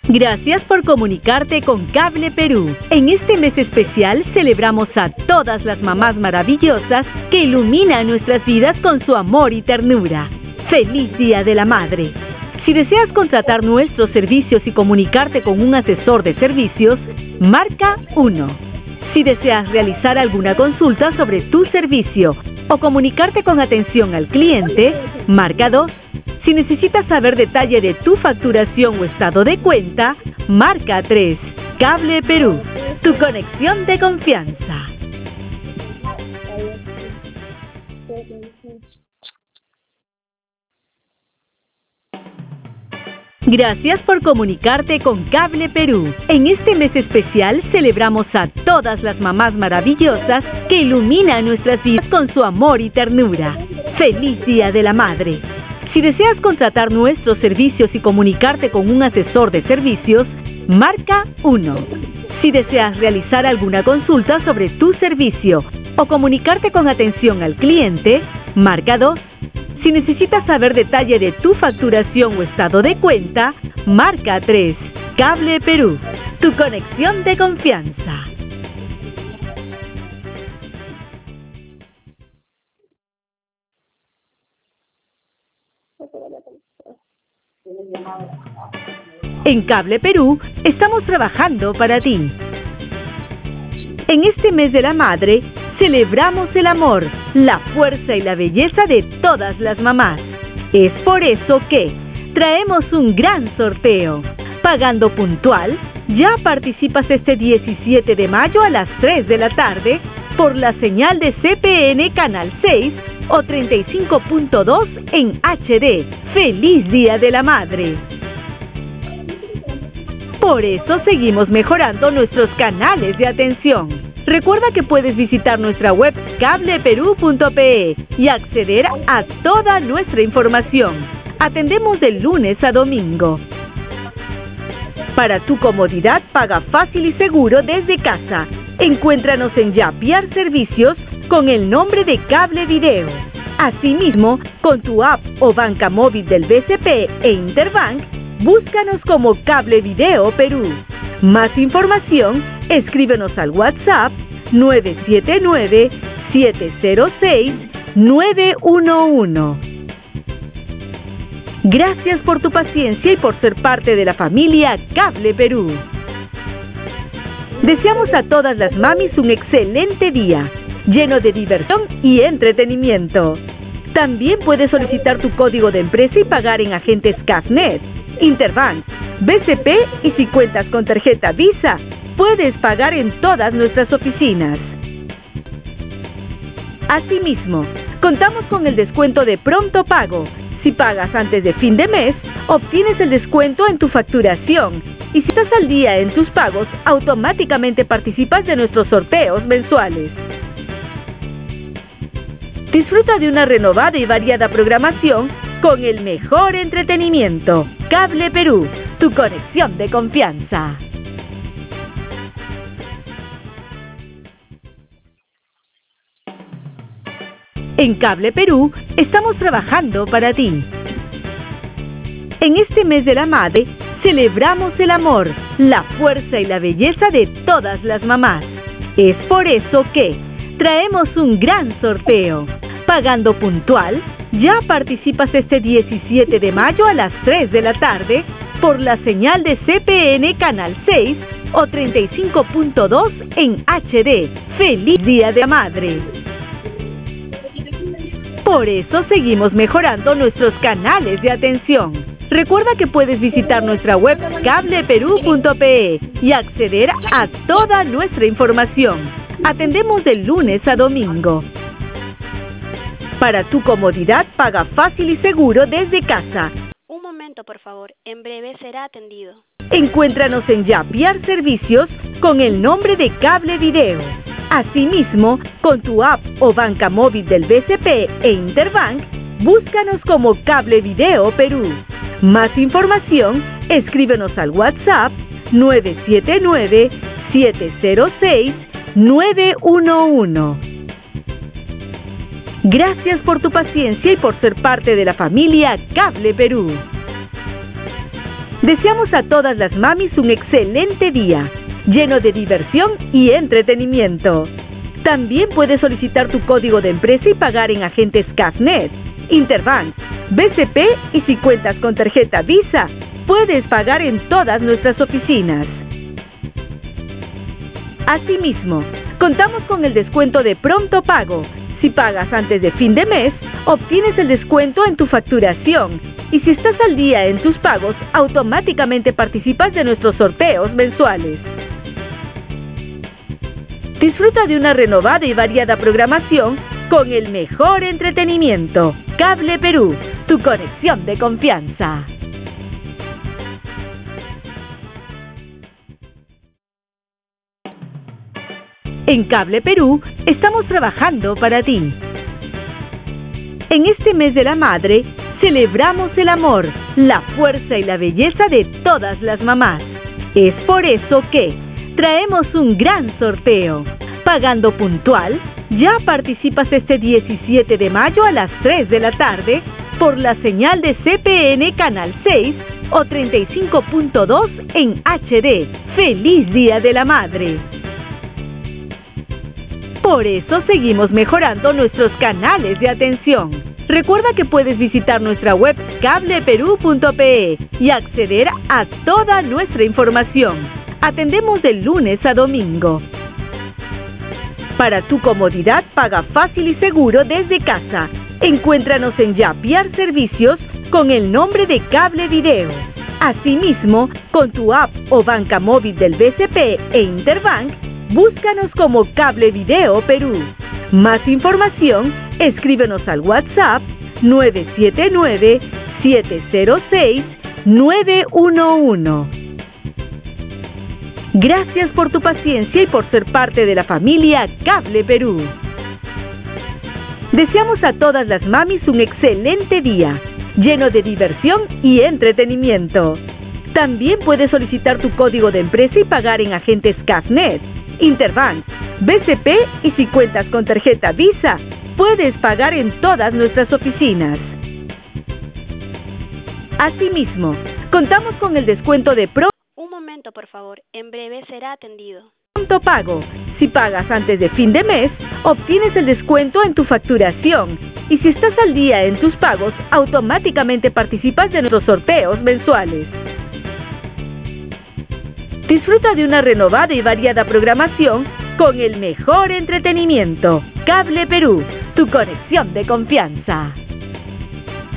Gracias por comunicarte con Cable Perú. En este mes especial celebramos a todas las mamás maravillosas que iluminan nuestras vidas con su amor y ternura. ¡Feliz Día de la Madre! Si deseas contratar nuestros servicios y comunicarte con un asesor de servicios, marca 1. Si deseas realizar alguna consulta sobre tu servicio o comunicarte con atención al cliente, marca 2. Si necesitas saber detalle de tu facturación o estado de cuenta, marca 3. Cable Perú, tu conexión de confianza. Gracias por comunicarte con Cable Perú. En este mes especial celebramos a todas las mamás maravillosas que iluminan nuestras vidas con su amor y ternura. ¡Feliz Día de la Madre! Si deseas contratar nuestros servicios y comunicarte con un asesor de servicios, marca 1. Si deseas realizar alguna consulta sobre tu servicio o comunicarte con atención al cliente, marca 2. Si necesitas saber detalle de tu facturación o estado de cuenta, marca 3. Cable Perú, tu conexión de confianza. En Cable Perú estamos trabajando para ti. En este mes de la madre, celebramos el amor, la fuerza y la belleza de todas las mamás. Es por eso que traemos un gran sorteo. Pagando puntual, ya participas este 17 de mayo a las 3 de la tarde por la señal de CPN Canal 6 o 35.2 en HD. ¡Feliz Día de la Madre! Por eso seguimos mejorando nuestros canales de atención. Recuerda que puedes visitar nuestra web cableperú.pe y acceder a toda nuestra información. Atendemos de lunes a domingo. Para tu comodidad, paga fácil y seguro desde casa. Encuéntranos en Yapiar Servicios con el nombre de Cable Video. Asimismo, con tu app o banca móvil del BCP e Interbank, búscanos como Cable Video Perú. Más información, escríbenos al WhatsApp 979-706-911. Gracias por tu paciencia y por ser parte de la familia Cable Perú. Deseamos a todas las mamis un excelente día, lleno de diversión y entretenimiento. También puedes solicitar tu código de empresa y pagar en agentes CAFNet, Interbank, BCP y si cuentas con tarjeta Visa, puedes pagar en todas nuestras oficinas. Asimismo, contamos con el descuento de pronto pago. Si pagas antes de fin de mes, obtienes el descuento en tu facturación. Y si estás al día en tus pagos, automáticamente participas de nuestros sorteos mensuales. Disfruta de una renovada y variada programación con el mejor entretenimiento. Cable Perú, tu conexión de confianza. En Cable Perú estamos trabajando para ti. En este mes de la madre, celebramos el amor, la fuerza y la belleza de todas las mamás. Es por eso que traemos un gran sorteo. Pagando puntual, ya participas este 17 de mayo a las 3 de la tarde por la señal de CPN Canal 6 o 35.2 en HD. ¡Feliz Día de la Madre! Por eso seguimos mejorando nuestros canales de atención. Recuerda que puedes visitar nuestra web cableperú.pe y acceder a toda nuestra información. Atendemos de lunes a domingo. Para tu comodidad, paga fácil y seguro desde casa. Un momento, por favor. En breve será atendido. Encuéntranos en Yapiar Servicios con el nombre de Cable Video. Asimismo, con tu app o banca móvil del BCP e Interbank, búscanos como Cable Video Perú. Más información, escríbenos al WhatsApp 979-706-911. Gracias por tu paciencia y por ser parte de la familia Cable Perú. Deseamos a todas las mamis un excelente día, lleno de diversión y entretenimiento. También puedes solicitar tu código de empresa y pagar en agentes CAFNet, Interbank, BCP y si cuentas con tarjeta Visa, puedes pagar en todas nuestras oficinas. Asimismo, contamos con el descuento de pronto pago. Si pagas antes de fin de mes, obtienes el descuento en tu facturación. Y si estás al día en tus pagos, automáticamente participas de nuestros sorteos mensuales. Disfruta de una renovada y variada programación con el mejor entretenimiento. Cable Perú, tu conexión de confianza. En Cable Perú estamos trabajando para ti. En este mes de la madre, celebramos el amor, la fuerza y la belleza de todas las mamás. Es por eso que traemos un gran sorteo. Pagando puntual, ya participas este 17 de mayo a las 3 de la tarde por la señal de CPN Canal 6 o 35.2 en HD. ¡Feliz Día de la Madre! Por eso seguimos mejorando nuestros canales de atención. Recuerda que puedes visitar nuestra web cableperu.pe y acceder a toda nuestra información. Atendemos de lunes a domingo. Para tu comodidad, paga fácil y seguro desde casa. Encuéntranos en Yapiar Servicios con el nombre de Cable Video. Asimismo, con tu app o banca móvil del BCP e Interbank, búscanos como Cable Video Perú. Más información, escríbenos al WhatsApp 979-706-911. Gracias por tu paciencia y por ser parte de la familia Cable Perú. Deseamos a todas las mamis un excelente día, lleno de diversión y entretenimiento. También puedes solicitar tu código de empresa y pagar en agentes CAFNet, Interbank, BCP y si cuentas con tarjeta Visa, puedes pagar en todas nuestras oficinas. Asimismo, contamos con el descuento de Un momento, por favor. En breve será atendido. pronto pago. Si pagas antes de fin de mes, obtienes el descuento en tu facturación. Y si estás al día en tus pagos, automáticamente participas de nuestros sorteos mensuales. Disfruta de una renovada y variada programación con el mejor entretenimiento. Cable Perú, tu conexión de confianza.